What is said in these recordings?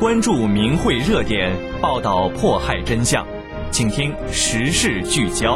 关注名汇热点，报道迫害真相，请听时事聚焦。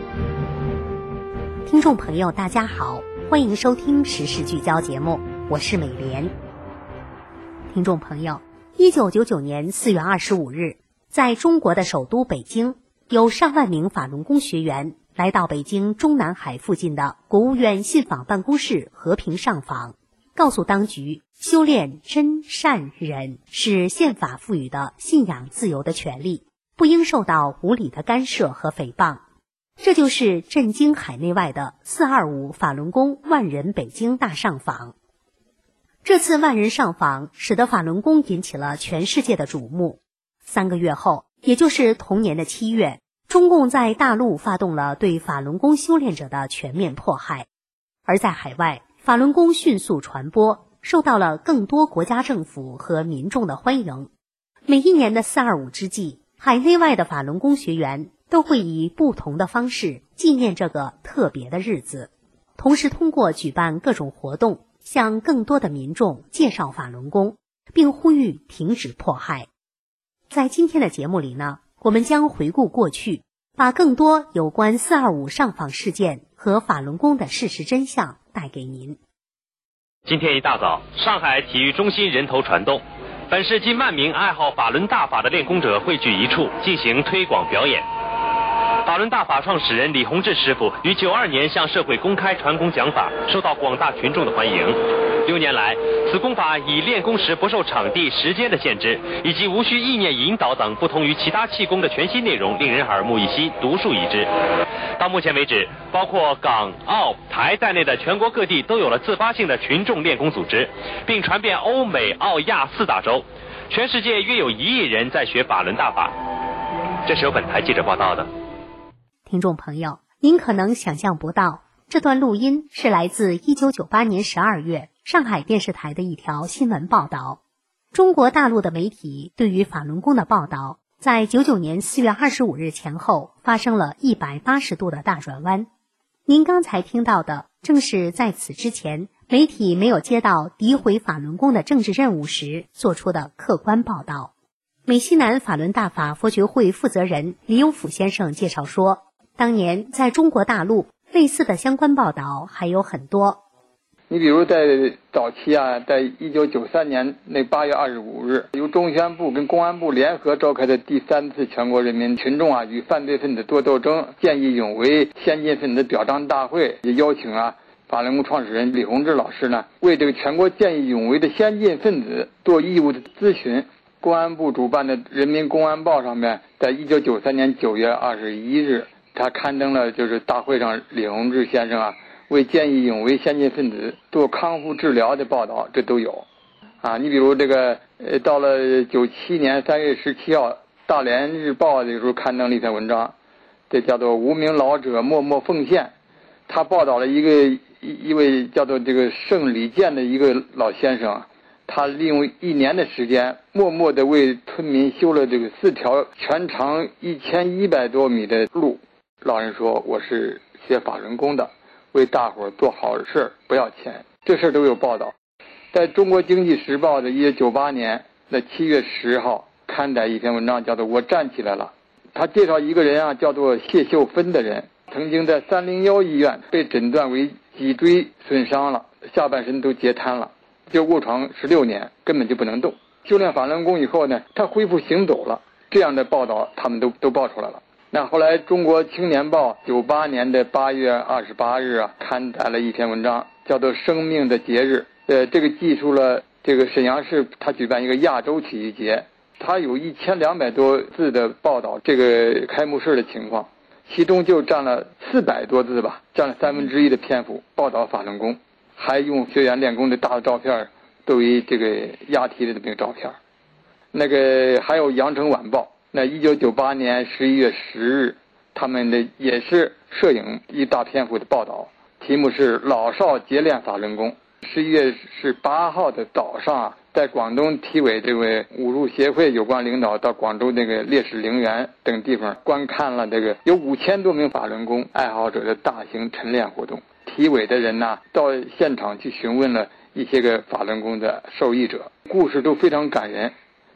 听众朋友大家好，欢迎收听时事聚焦节目，我是美莲。听众朋友，1999年4月25日，在中国的首都北京，有上万名法轮功学员来到北京中南海附近的国务院信访办公室和平上访，告诉当局，修炼真善忍是宪法赋予的信仰自由的权利，不应受到无理的干涉和诽谤。这就是震惊海内外的425法轮功万人北京大上访。这次万人上访使得法轮功引起了全世界的瞩目。3个月后，也就是同年的7月，中共在大陆发动了对法轮功修炼者的全面迫害。而在海外，法轮功迅速传播，受到了更多国家政府和民众的欢迎。每一年的425之际，海内外的法轮功学员都会以不同的方式纪念这个特别的日子，同时通过举办各种活动，向更多的民众介绍法轮功，并呼吁停止迫害。在今天的节目里呢，我们将回顾过去，把更多有关425上访事件和法轮功的事实真相带给您。 今天一大早，上海体育中心人头攒动，本市近万名爱好法轮大法的练功者汇聚一处进行推广表演。法轮大法创始人李洪志师傅于92年向社会公开传功讲法，受到广大群众的欢迎。6年来，此功法以练功时不受场地、时间的限制，以及无需意念引导等不同于其他气功的全新内容，令人耳目一新、独树一帜。到目前为止，包括港、澳、台在内的全国各地都有了自发性的群众练功组织，并传遍欧美、澳、亚4大洲。全世界约有1亿人在学法轮大法。这是由本台记者报道的。 听众朋友，您可能想象不到，这段录音是来自1998年12月上海电视台的一条新闻报道。中国大陆的媒体对于法轮功的报道，在99年4月25日前后发生了180度的大转弯。您刚才听到的，正是在此之前媒体没有接到诋毁法轮功的政治任务时做出的客观报道。美西南法轮大法佛学会负责人李有甫先生介绍说，当年在中国大陆类似的相关报道还有很多。 你比如在早期在1993年那8月25日，由中宣部跟公安部联合召开的第3次全国人民群众与犯罪分子多斗争、见义勇为先进分子表彰大会，也邀请法轮功创始人李洪志老师呢，为这个全国见义勇为的先进分子做义务的咨询。公安部主办的《人民公安报》上面，在1993年9月21日，他刊登了就是大会上李洪志先生为见义勇为先进分子做康复治疗的报道，这都有你比如这个到了97年3月17号，大连日报的时候刊登了一篇文章，这叫做无名老者默默奉献。他报道了一位叫做这个盛李健的一个老先生，他利用1年的时间，默默地为村民修了这个4条全长1100多米的路。老人说，我是学法轮功的，为大伙做好事不要钱，这事都有报道。在中国经济时报的1998年的7月10号刊载一篇文章，叫做我站起来了。他介绍一个人叫做谢秀芬的人，曾经在301医院被诊断为脊椎损伤了，下半身都截瘫了，就卧床16年，根本就不能动。修炼法轮功以后呢，他恢复行走了，这样的报道他们都报出来了。那后来中国青年报98年的8月28日刊载了一篇文章，叫做生命的节日。这个记述了这个沈阳市他举办一个亚洲体育节，他有1200多字的报道这个开幕式的情况，其中就占了400多字吧，占了1/3的篇幅报道法轮功，还用学员练功的大的照片作为这个押题的这个照片。那个还有羊城晚报，那1998年11月10日，他们的也是摄影一大篇幅的报道，题目是老少结练法轮功。11月18号的早上在广东体委这位武术协会有关领导到广州那个烈士陵园等地方观看了这个有5000多名法轮功爱好者的大型晨练活动。体委的人到现场去询问了一些个法轮功的受益者，故事都非常感人。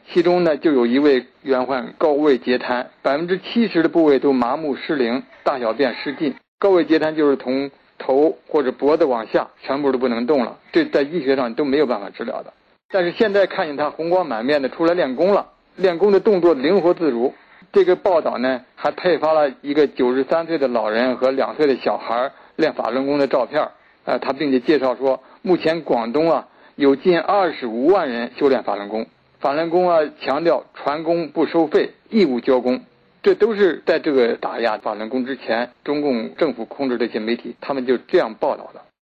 其中呢就有一位原患高位截瘫，70%的部位都麻木失灵，大小便失禁。高位截瘫就是从头或者脖子往下全部都不能动了，这在医学上都没有办法治疗的。但是现在看见他红光满面的出来练功了，练功的动作灵活自如。这个报道呢还配发了一个93岁的老人和2岁的小孩练法轮功的照片，他并且介绍说，目前广东有近25万人修炼法轮功。法轮功强调传功不收费，义务交功，这都是在这个打压法轮功之前，中共政府控制这些媒体，他们就这样报道的。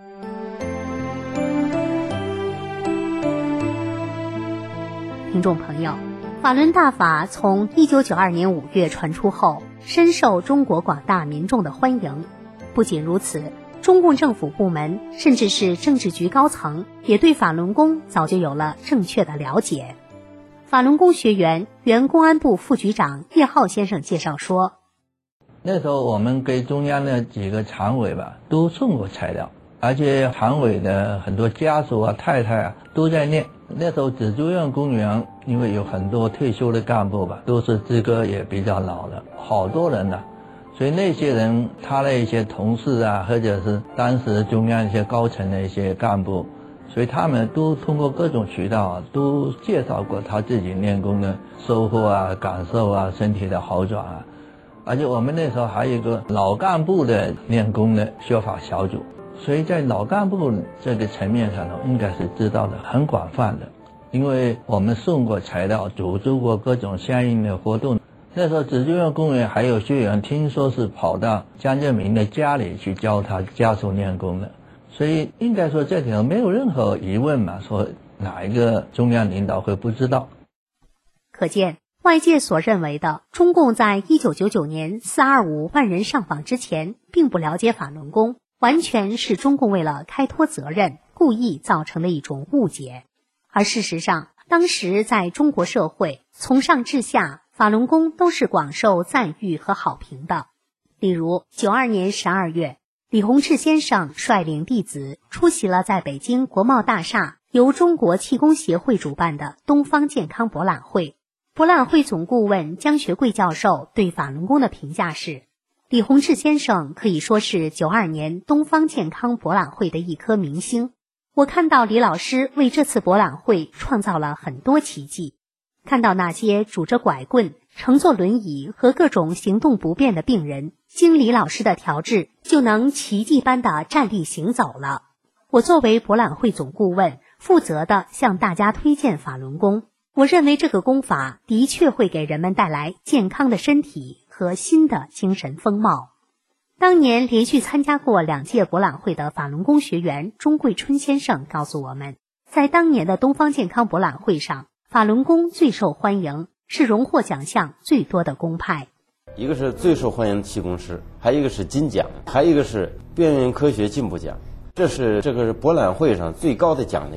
听众朋友，法轮大法从1992年5月传出后，深受中国广大民众的欢迎。不仅如此，中共政府部门甚至是政治局高层也对法轮功早就有了正确的了解。法轮功学员、原公安部副局长叶浩先生介绍说， 那时候我们给中央的几个常委吧都送过材料，而且常委的很多家属太太都在念。那时候紫竹院公园因为有很多退休的干部吧，都是资格也比较老了，好多人呢，所以那些人他的一些同事或者是当时中央一些高层的一些干部，所以他们都通过各种渠道都介绍过他自己练功的收获感受身体的好转而且我们那时候还有一个老干部的练功的学法小组，所以在老干部这个层面上呢，应该是知道的很广泛的，因为我们送过材料，组织过各种相应的活动。那时候紫竹院公园还有学员听说是跑到江泽民的家里去教他家属练功的，所以应该说这里头没有任何疑问嘛，说哪一个中央领导会不知道。 可见外界所认为的中共在1999年425万人上访之前并不了解法轮功，完全是中共为了开脱责任故意造成的一种误解。而事实上，当时在中国社会从上至下，法轮功都是广受赞誉和好评的。例如92年12月，李洪志先生率领弟子出席了在北京国贸大厦由中国气功协会主办的东方健康博览会。博览会总顾问姜学贵教授对法轮功的评价是，李洪志先生可以说是92年东方健康博览会的一颗明星。我看到李老师为这次博览会创造了很多奇迹，看到那些拄着拐棍、乘坐轮椅和各种行动不便的病人，经李老师的调治就能奇迹般的站立行走了。我作为博览会总顾问，负责的向大家推荐法轮功。我认为这个功法的确会给人们带来健康的身体和新的精神风貌。当年连续参加过2届博览会的法轮功学员钟桂春先生告诉我们，在当年的东方健康博览会上，法轮功最受欢迎，是荣获奖项最多的功派。 一个是最受欢迎的气功师，还有一个是金奖，还有一个是边缘科学进步奖，这个是博览会上最高的奖励。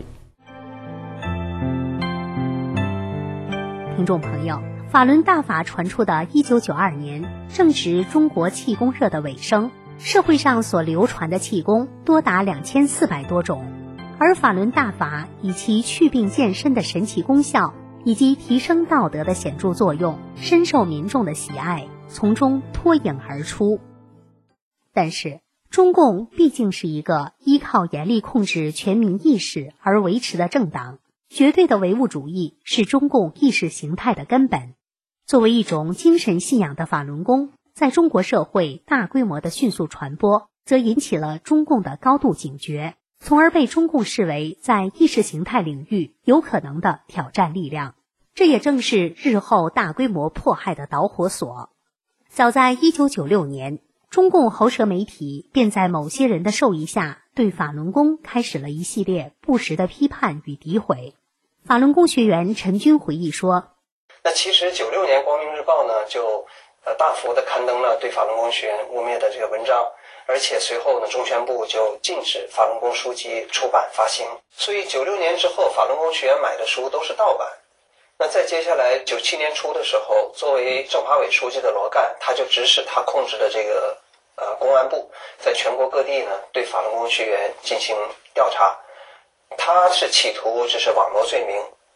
听众朋友，法轮大法传出的1992年，正值中国气功热的尾声，社会上所流传的气功多达2400多种，而法轮大法以其祛病健身的神奇功效以及提升道德的显著作用，深受民众的喜爱，从中脱颖而出。但是中共毕竟是一个依靠严厉控制全民意识而维持的政党，绝对的唯物主义是中共意识形态的根本。作为一种精神信仰的法轮功，在中国社会大规模的迅速传播，则引起了中共的高度警觉，从而被中共视为在意识形态领域有可能的挑战力量。这也正是日后大规模迫害的导火索。早在1996年，中共喉舌媒体便在某些人的授意下，对法轮功开始了一系列不实的批判与诋毁。法轮功学员陈军回忆说， 那其实96年光明日报呢就大幅的刊登了对法轮功学员污蔑的这个文章，而且随后呢中宣部就禁止法轮功书籍出版发行，所以96年之后法轮功学员买的书都是盗版。那在接下来97年初的时候，作为政法委书记的罗干，他就指使他控制的这个公安部在全国各地呢对法轮功学员进行调查。他是企图这是网络罪名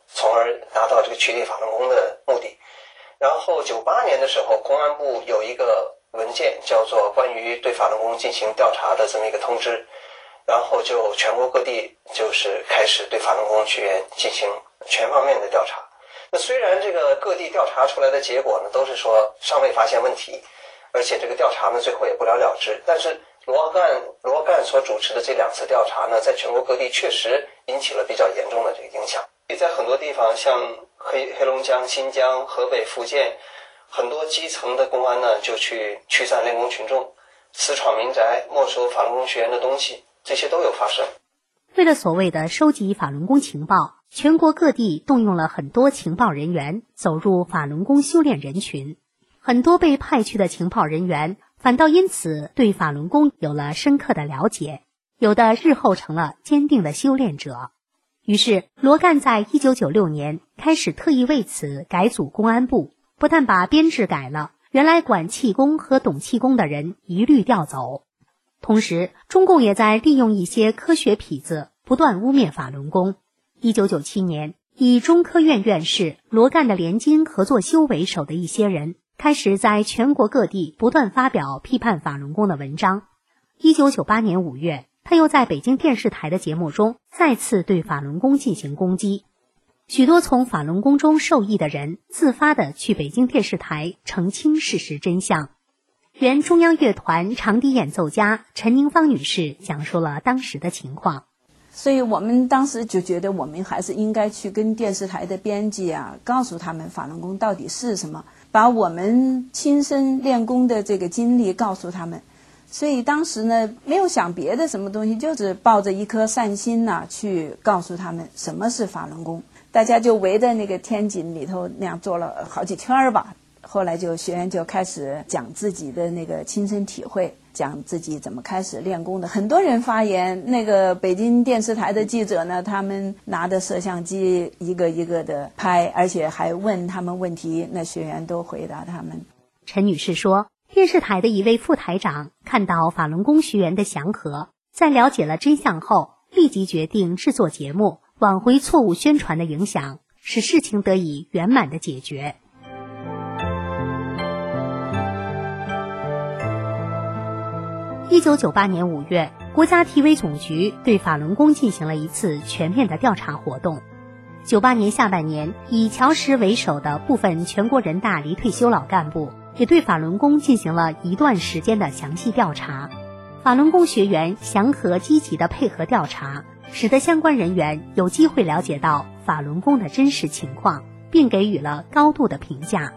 从而达到这个取缔法轮功的目的。然后98年的时候，公安部有一个文件叫做关于对法轮功进行调查的这么一个通知，然后就全国各地就是开始对法轮功学员进行全方面的调查。那虽然这个各地调查出来的结果呢都是说尚未发现问题，而且这个调查呢最后也不了了之，但是罗干所主持的这2次调查呢，在全国各地确实引起了比较严重的这个影响。在很多地方，像黑龙江、新疆、河北、福建，很多基层的公安呢就去驱散练功群众，私闯民宅，没收法轮功学员的东西，这些都有发生。 为了所谓的收集法轮功情报，全国各地动用了很多情报人员走入法轮功修炼人群，很多被派去的情报人员反倒因此对法轮功有了深刻的了解，有的日后成了坚定的修炼者。于是罗干在1996年开始特意为此改组公安部，不但把编制改了，原来管气功和懂气功的人一律调走。同时中共也在利用一些科学痞子不断污蔑法轮功。1997年，以中科院院士罗干的联经合作修为首的一些人开始在全国各地不断发表批判法轮功的文章。1998年5月，他又在北京电视台的节目中再次对法轮功进行攻击。许多从法轮功中受益的人自发地去北京电视台澄清事实真相。原中央乐团长笛演奏家陈宁芳女士讲述了当时的情况。 所以我们当时就觉得我们还是应该去跟电视台的编辑告诉他们法轮功到底是什么，把我们亲身练功的这个经历告诉他们。所以当时呢，没有想别的什么东西，就是抱着一颗善心去告诉他们什么是法轮功。大家就围着那个天井里头那样做了好几圈吧。后来学员就开始讲自己的那个亲身体会，讲自己怎么开始练功的。很多人发言，那个北京电视台的记者呢，他们拿着摄像机一个一个的拍，而且还问他们问题，那学员都回答他们。 陈女士说，电视台的一位副台长看到法轮功学员的祥和，在了解了真相后，立即决定制作节目，挽回错误宣传的影响，使事情得以圆满的解决。1998年5月，国家体委总局对法轮功进行了一次全面的调查活动。98年下半年，以乔石为首的部分全国人大离退休老干部也对法轮功进行了一段时间的详细调查。法轮功学员祥和积极的配合调查，使得相关人员有机会了解到法轮功的真实情况，并给予了高度的评价。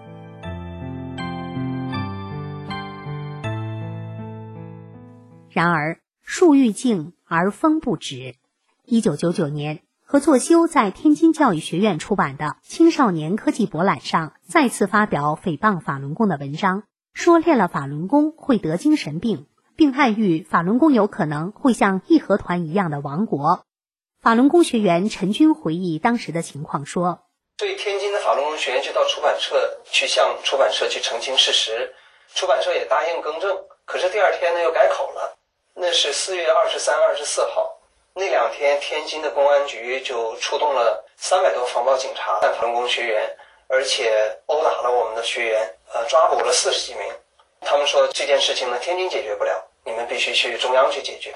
然而树欲静而风不止。1999年，何作修在天津教育学院出版的《青少年科技博览》上再次发表诽谤法轮功的文章，说练了法轮功会得精神病，并暗喻法轮功有可能会像义和团一样的亡国。法轮功学员陈军回忆当时的情况说， 对天津的法轮功学员就到出版社去向出版社去澄清事实，出版社也答应更正，可是第二天呢又改口了。那是4月23、24号，那2天天津的公安局就出动了300多防暴警察法轮功学员，而且殴打了我们的学员，抓捕了40几名。他们说这件事情呢，天津解决不了，你们必须去中央去解决。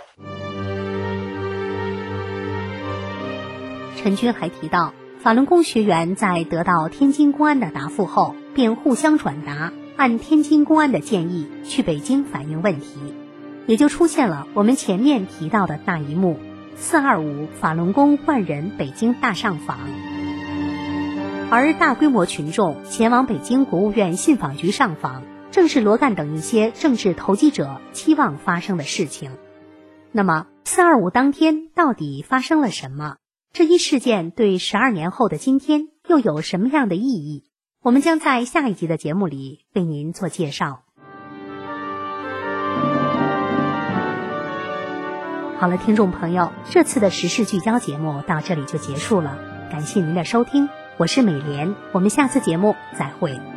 陈军还提到，法轮功学员在得到天津公安的答复后，便互相转达，按天津公安的建议去北京反映问题，也就出现了我们前面提到的那一幕：425法轮功万人北京大上访。而大规模群众前往北京国务院信访局上访，正是罗干等一些政治投机者期望发生的事情。那么425当天到底发生了什么？这一事件对12年后的今天又有什么样的意义？我们将在下一集的节目里为您做介绍。好了，听众朋友，这次的时事聚焦节目到这里就结束了，感谢您的收听，我是美莲，我们下次节目再会。